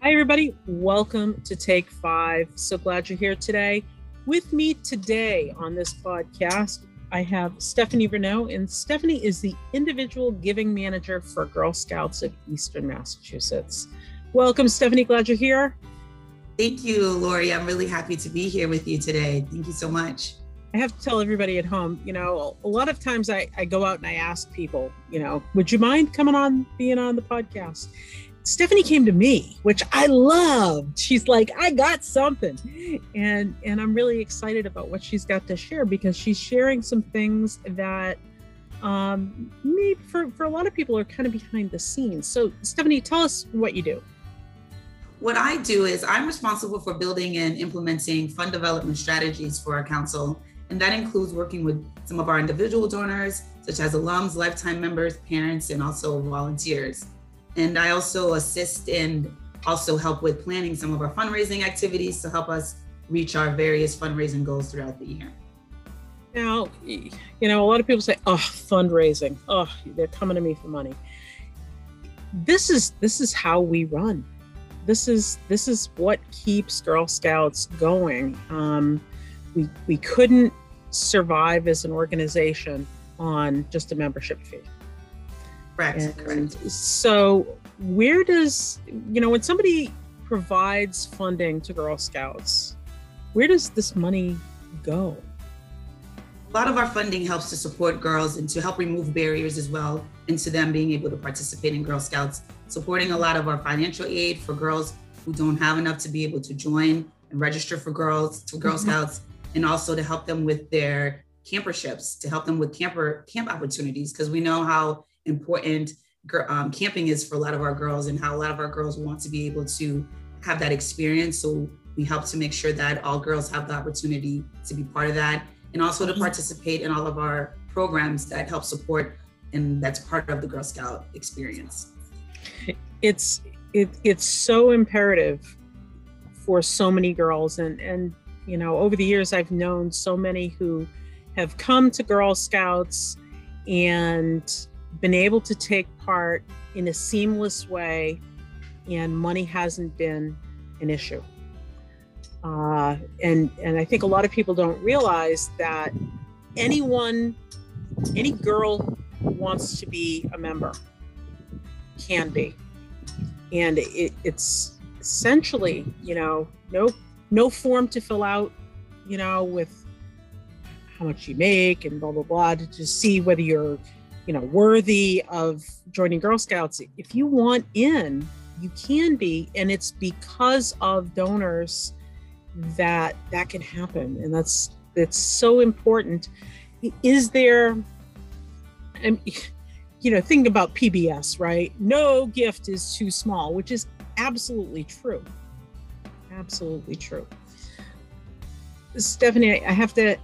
Hi, everybody. Welcome to Take Five. So glad you're here today. With me today on this podcast, I have Stephanie Renaud, and Stephanie is the individual giving manager for Girl Scouts of Eastern Massachusetts. Welcome, Stephanie. Glad you're here. Thank you, Lori. I'm really happy to be here with you today. Thank you so much. I have to tell everybody at home, a lot of times I go out and I ask people, would you mind being on the podcast? Stephanie came to me, which I loved. She's like, I got something. And I'm really excited about what she's got to share, because she's sharing some things that maybe for a lot of people are kind of behind the scenes. So Stephanie, tell us what you do. What I do is I'm responsible for building and implementing fund development strategies for our council. And that includes working with some of our individual donors, such as alums, lifetime members, parents, and also volunteers. And I also assist and also help with planning some of our fundraising activities to help us reach our various fundraising goals throughout the year. Now, a lot of people say, oh, fundraising. Oh, they're coming to me for money. This is how we run. This is what keeps Girl Scouts going. We couldn't survive as an organization on just a membership fee. Correct. So where does, when somebody provides funding to Girl Scouts, where does this money go? A lot of our funding helps to support girls and to help remove barriers as well into them being able to participate in Girl Scouts, supporting a lot of our financial aid for girls who don't have enough to be able to join and register for Girl Scouts, and also to help them with their camperships, to help them with camp opportunities, because we know how important camping is for a lot of our girls and how a lot of our girls want to be able to have that experience. So we help to make sure that all girls have the opportunity to be part of that, and also to participate in all of our programs that help support, and that's part of the Girl Scout experience. It's so imperative for so many girls, and over the years I've known so many who have come to Girl Scouts and been able to take part in a seamless way, and money hasn't been an issue. And I think a lot of people don't realize that any girl who wants to be a member can be. And it's essentially, no form to fill out, with how much you make and blah, blah, blah, to just see whether you're worthy of joining Girl Scouts. If you want in, you can be, and it's because of donors that can happen. And that's so important. Is there, think about PBS, right? No gift is too small, which is absolutely true. Absolutely true. Stephanie, I have to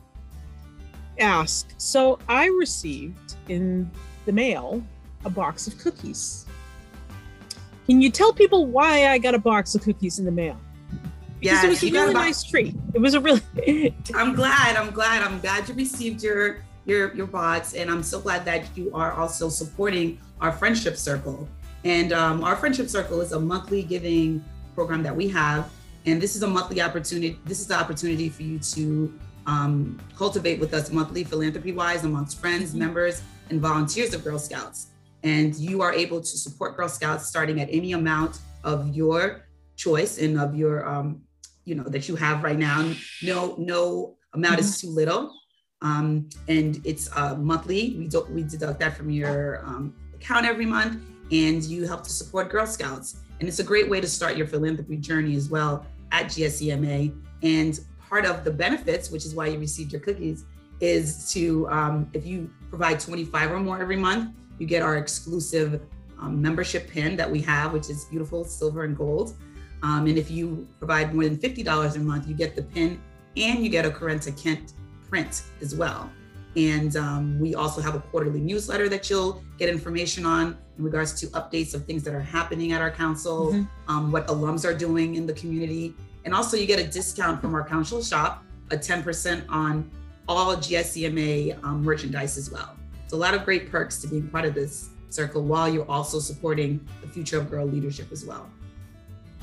ask. So I received in the mail a box of cookies. Can you tell people why I got a box of cookies in the mail? Because it was a really nice treat. It was a really. I'm glad you received your box, and I'm so glad that you are also supporting our Friendship Circle. And our Friendship Circle is a monthly giving program that we have, and this is a monthly opportunity. This is the opportunity for you to cultivate with us monthly, philanthropy-wise, amongst friends, members, and volunteers of Girl Scouts. And you are able to support Girl Scouts starting at any amount of your choice and of your, that you have right now. No amount is too little. And it's monthly. We deduct that from your account every month, and you help to support Girl Scouts. And it's a great way to start your philanthropy journey as well at GSEMA. And part of the benefits, which is why you received your cookies, is to, if you provide 25 or more every month, you get our exclusive membership pin that we have, which is beautiful, silver and gold. And if you provide more than $50 a month, you get the pin and you get a Corenta Kent print as well. And we also have a quarterly newsletter that you'll get information on in regards to updates of things that are happening at our council, what alums are doing in the community. And also you get a discount from our council shop, a 10% on all GSEMA merchandise as well. So a lot of great perks to being part of this circle while you're also supporting the future of girl leadership as well.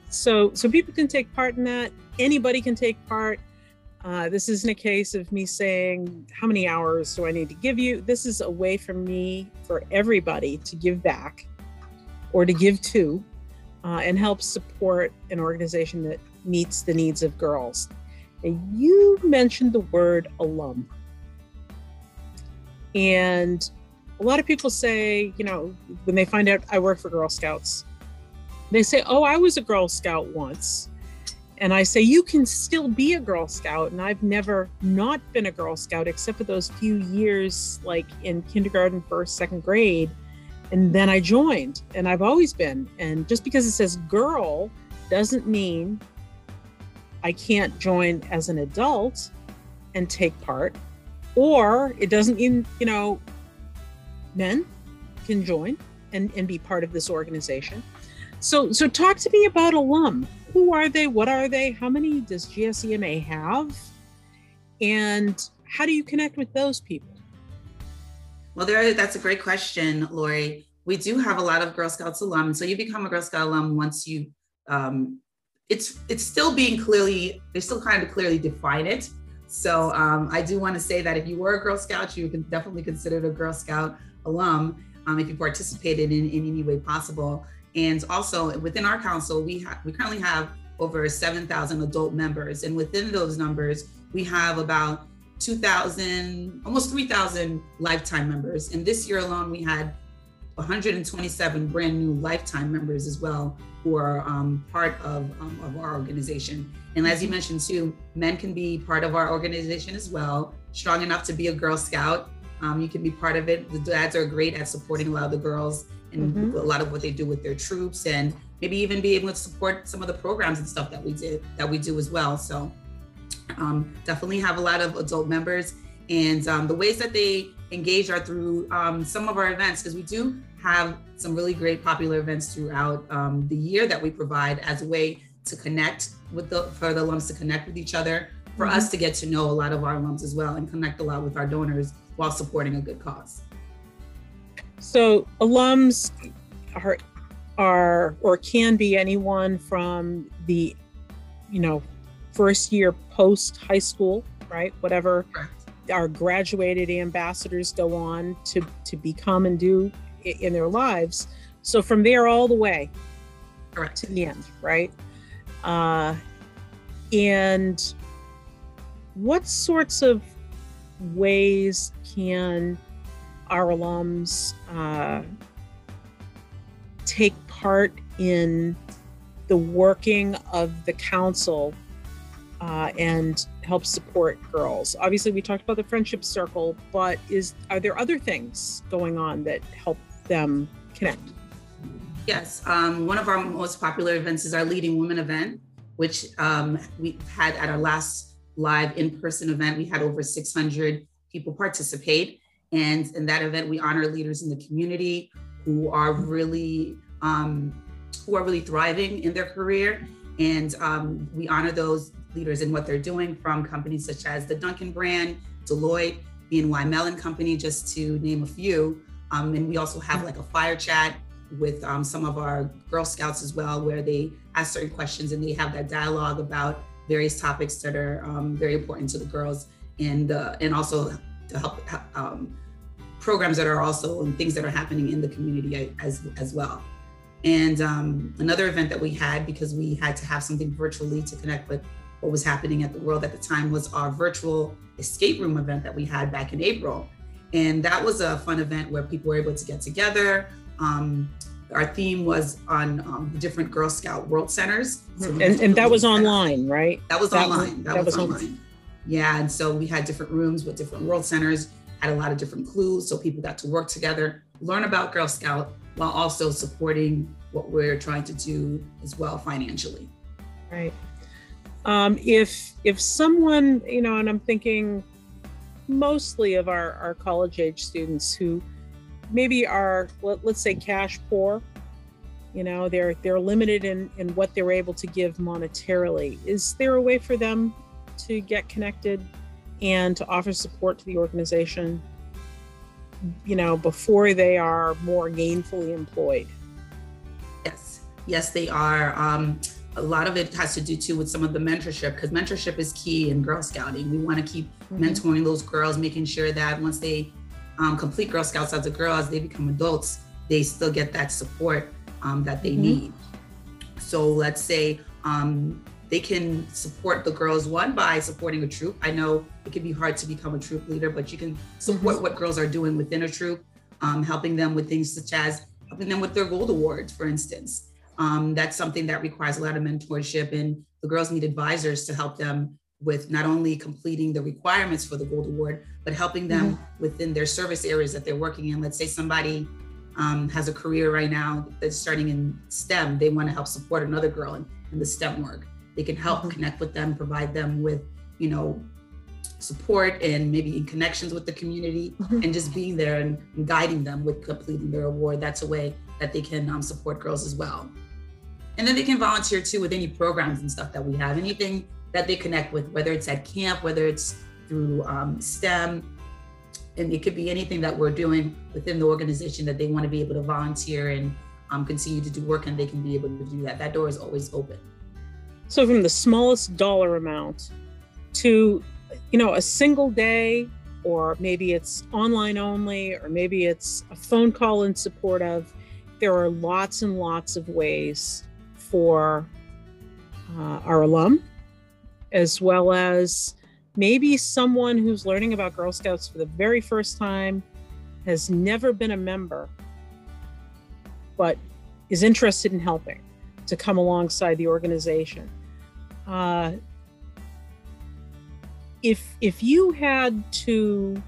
So people can take part in that. Anybody can take part. This isn't a case of me saying, how many hours do I need to give you? This is a way for me, for everybody to give back or to give to and help support an organization that meets the needs of girls. And you mentioned the word alum. And a lot of people say, you know, when they find out I work for Girl Scouts, they say, oh, I was a Girl Scout once. And I say, you can still be a Girl Scout. And I've never not been a Girl Scout except for those few years, like in kindergarten, first, second grade. And then I joined, and I've always been. And just because it says girl doesn't mean I can't join as an adult and take part. Or it doesn't mean, you know, men can join and be part of this organization. So talk to me about alum. Who are they? What are they? How many does GSEMA have? And how do you connect with those people? Well, that's a great question, Lori. We do have a lot of Girl Scouts alum. So you become a Girl Scout alum once you, it's still being clearly, they still kind of clearly define it. So I do want to say that if you were a Girl Scout, you can definitely consider it a Girl Scout alum if you participated in any way possible. And also within our council, we currently have over 7,000 adult members. And within those numbers, we have about 2,000, almost 3,000 lifetime members. And this year alone, we had 127 brand new lifetime members as well, who are part of our organization. And as you mentioned too, men can be part of our organization as well, strong enough to be a Girl Scout. You can be part of it. The dads are great at supporting a lot of the girls and a lot of what they do with their troops, and maybe even be able to support some of the programs and stuff that we do as well. So definitely have a lot of adult members, and the ways that they engage are through some of our events, because we do have some really great popular events throughout the year that we provide as a way to connect with for the alums to connect with each other, for us to get to know a lot of our alums as well and connect a lot with our donors while supporting a good cause. So alums are or can be anyone from the, you know, first year post high school, right? Whatever our graduated ambassadors go on to become and do in their lives. So from there all the way to the end, right? And what sorts of ways can our alums take part in the working of the council and help support girls? Obviously, we talked about the friendship circle, but are there other things going on that help them connect? Yes, one of our most popular events is our Leading Women event, which we had at our last live in-person event. We had over 600 people participate. And in that event, we honor leaders in the community who are really thriving in their career. And we honor those leaders in what they're doing, from companies such as the Dunkin' brand, Deloitte, BNY Mellon Company, just to name a few. And we also have like a fire chat with some of our Girl Scouts as well, where they ask certain questions and they have that dialogue about various topics that are very important to the girls, and also to help programs that are also and things that are happening in the community as well. And another event that we had, because we had to have something virtually to connect with what was happening at the world at the time, was our virtual escape room event that we had back in April. And that was a fun event where people were able to get together. Our theme was on the different Girl Scout World Centers. So and that was online, right? That was online. That was online. Yeah, and so we had different rooms with different World Centers, had a lot of different clues, so people got to work together, learn about Girl Scout, while also supporting what we're trying to do as well financially. Right. If someone, you know, and I'm thinking mostly of our college age students who maybe are, let's say, cash poor, you know, they're limited in what they're able to give monetarily. Is there a way for them to get connected and to offer support to the organization, you know, before they are more gainfully employed? Yes, they are. a lot of it has to do too with some of the mentorship, because mentorship is key in Girl Scouting. We want to keep mentoring those girls, making sure that once they complete Girl Scouts as a girl, as they become adults, they still get that support that they need. So let's say they can support the girls, one, by supporting a troop. I know it can be hard to become a troop leader, but you can support what girls are doing within a troop, helping them with things such as helping them with their gold awards, for instance. That's something that requires a lot of mentorship, and the girls need advisors to help them with not only completing the requirements for the gold award, but helping them within their service areas that they're working in. Let's say somebody has a career right now that's starting in STEM. They want to help support another girl in the STEM work. They can help connect with them, provide them with, support and maybe in connections with the community, and just being there and guiding them with completing their award. That's a way that they can support girls as well. And then they can volunteer too with any programs and stuff that we have, anything that they connect with, whether it's at camp, whether it's through STEM, and it could be anything that we're doing within the organization that they want to be able to volunteer and continue to do work, and they can be able to do that. That door is always open. So from the smallest dollar amount to, a single day, or maybe it's online only, or maybe it's a phone call in support of, there are lots and lots of ways for our alum, as well as maybe someone who's learning about Girl Scouts for the very first time, has never been a member, but is interested in helping to come alongside the organization. If you had to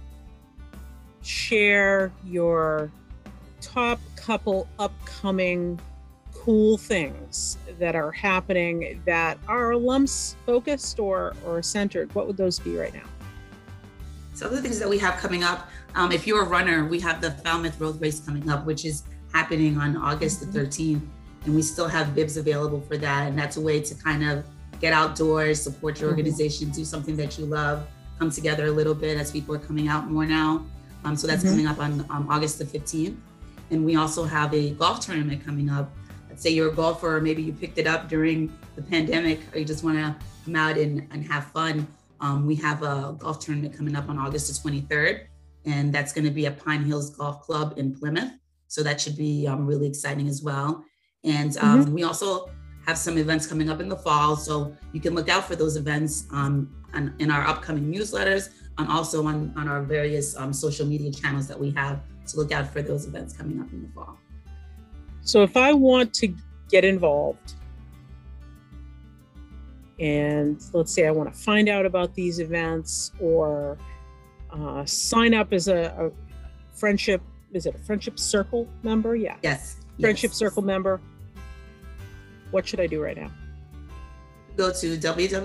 share your top couple upcoming cool things that are happening that are alums focused or centered, what would those be right now? So the things that we have coming up, if you're a runner, we have the Falmouth Road Race coming up, which is happening on August the 13th. And we still have bibs available for that. And that's a way to kind of get outdoors, support your organization, do something that you love, come together a little bit as people are coming out more now. So that's coming up on August the 15th. And we also have a golf tournament coming up. Let's say you're a golfer, or maybe you picked it up during the pandemic, or you just want to come out and have fun. We have a golf tournament coming up on August the 23rd, and that's going to be at Pine Hills Golf Club in Plymouth. So that should be really exciting as well. And we also have some events coming up in the fall, so you can look out for those events in our upcoming newsletters, and also on our various social media channels that we have. So look out for those events coming up in the fall. So if I want to get involved, and let's say I want to find out about these events, or sign up as a friendship, is it a friendship circle member? Yeah. Yes. Friendship circle member. What should I do right now? Go to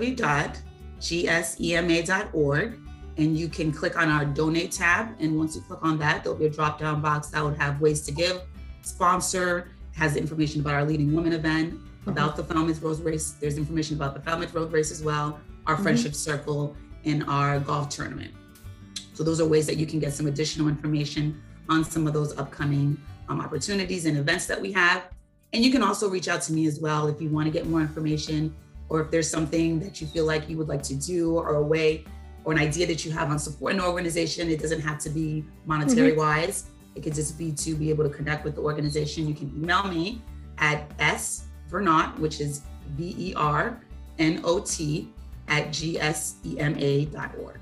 www.gsema.org, and you can click on our donate tab. And once you click on that, there'll be a drop-down box that would have ways to give, sponsor, has information about our Leading Women event, about the Falmouth Road Race. There's information about the Falmouth Road Race as well, our friendship circle, and our golf tournament. So those are ways that you can get some additional information on some of those upcoming opportunities and events that we have. And you can also reach out to me as well if you want to get more information, or if there's something that you feel like you would like to do, or a way or an idea that you have on supporting an organization. It doesn't have to be monetary wise. It could just be to be able to connect with the organization. You can email me at svernot, which is VERNOT @gsema.org.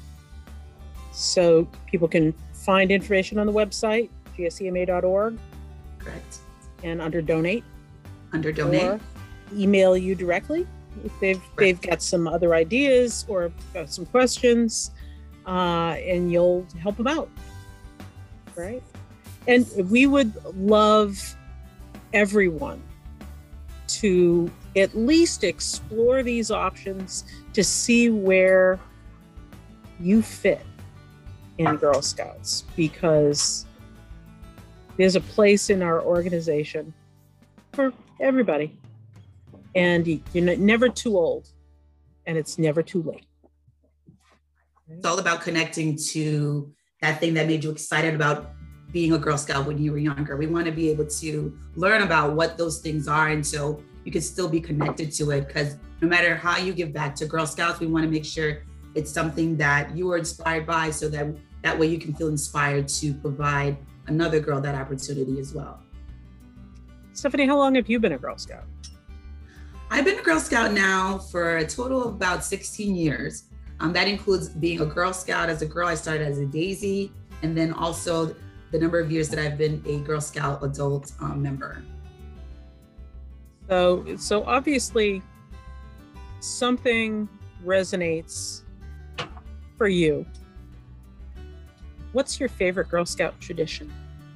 So people can find information on the website, gsema.org. Correct. And under donate. Under donate. Or email you directly if they've got some other ideas or got some questions, and you'll help them out. Right? And we would love everyone to at least explore these options to see where you fit in Girl Scouts, because there's a place in our organization for everybody, and you're never too old, and it's never too late. It's all about connecting to that thing that made you excited about being a Girl Scout when you were younger. We want to be able to learn about what those things are. And so you can still be connected to it, because no matter how you give back to Girl Scouts, we want to make sure it's something that you are inspired by, so that way you can feel inspired to provide another girl that opportunity as well. Stephanie, how long have you been a Girl Scout? I've been a Girl Scout now for a total of about 16 years. That includes being a Girl Scout. As a girl, I started as a Daisy, and then also the number of years that I've been a Girl Scout adult member. So obviously something resonates for you. What's your favorite Girl Scout tradition?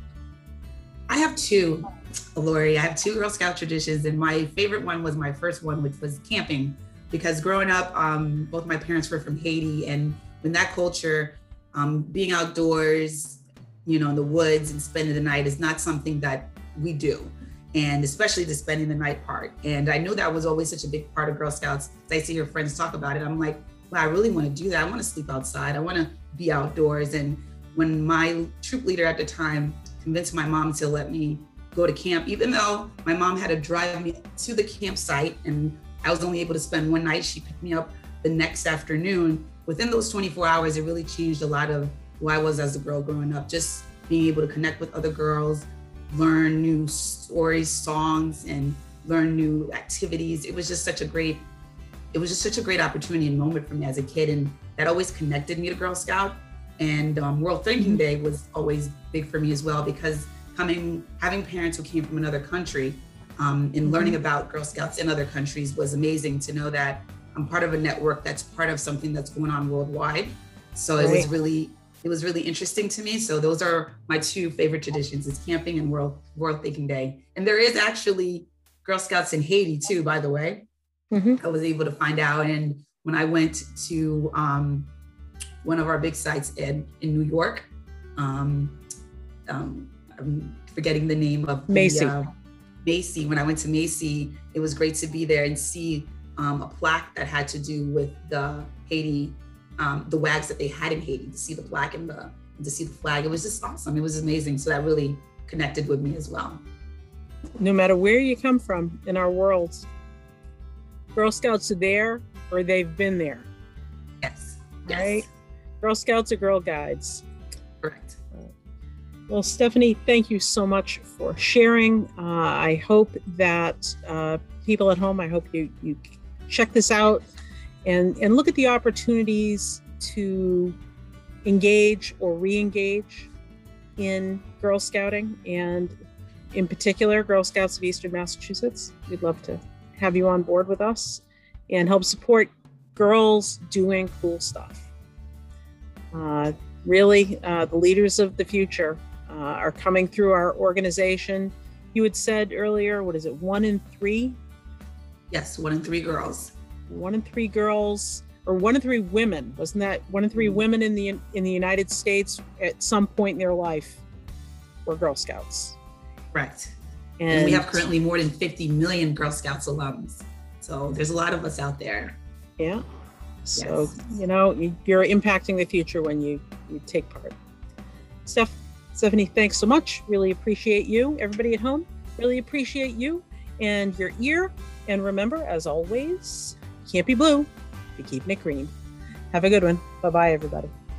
I have two, Lori. I have two Girl Scout traditions, and my favorite one was my first one, which was camping. Because growing up, both my parents were from Haiti, and in that culture, being outdoors, in the woods and spending the night is not something that we do, and especially the spending the night part. And I knew that was always such a big part of Girl Scouts. As I see your friends talk about it, I'm like, well, I really want to do that. I want to sleep outside. I want to be outdoors. And when my troop leader at the time convinced my mom to let me go to camp, even though my mom had to drive me to the campsite and I was only able to spend one night, she picked me up the next afternoon. Within those 24 hours, it really changed a lot of who I was as a girl growing up. Just being able to connect with other girls, learn new stories, songs, and learn new activities. It was just such a great opportunity and moment for me as a kid. And that always connected me to Girl Scout. And World Thinking Day was always big for me as well, because having parents who came from another country, and learning about Girl Scouts in other countries was amazing, to know that I'm part of a network that's part of something that's going on worldwide. So It was really interesting to me. So those are my two favorite traditions: is camping and World Thinking Day. And there is actually Girl Scouts in Haiti too, by the way. I was able to find out. And when I went to one of our big sites in New York, I'm forgetting the name of Macy. Macy. When I went to Macy, it was great to be there and see a plaque that had to do with the Haiti, the WAGs that they had in Haiti, to see the plaque and to see the flag. It was just awesome. It was amazing. So that really connected with me as well. No matter where you come from in our world, Girl Scouts are there, or they've been there. Yes. Right? Girl Scouts are Girl Guides. Correct. Well, Stephanie, thank you so much for sharing. I hope that people at home, I hope you check this out and look at the opportunities to engage or re-engage in Girl Scouting, and in particular, Girl Scouts of Eastern Massachusetts. We'd love to have you on board with us and help support girls doing cool stuff. Really, the leaders of the future are coming through our organization. You had said earlier, what is it, 1 in 3? Yes, 1 in 3 girls. 1 in 3 girls, or 1 in 3 women. Wasn't that 1 in 3 women in the United States at some point in their life were Girl Scouts? Correct. And we have currently more than 50 million Girl Scouts alums. So there's a lot of us out there. Yeah. So, you're impacting the future when you take part. Stephanie, thanks so much. Really appreciate you. Everybody at home, really appreciate you and your ear. And remember, as always, you can't be blue if you keep it green. Have a good one. Bye-bye, everybody.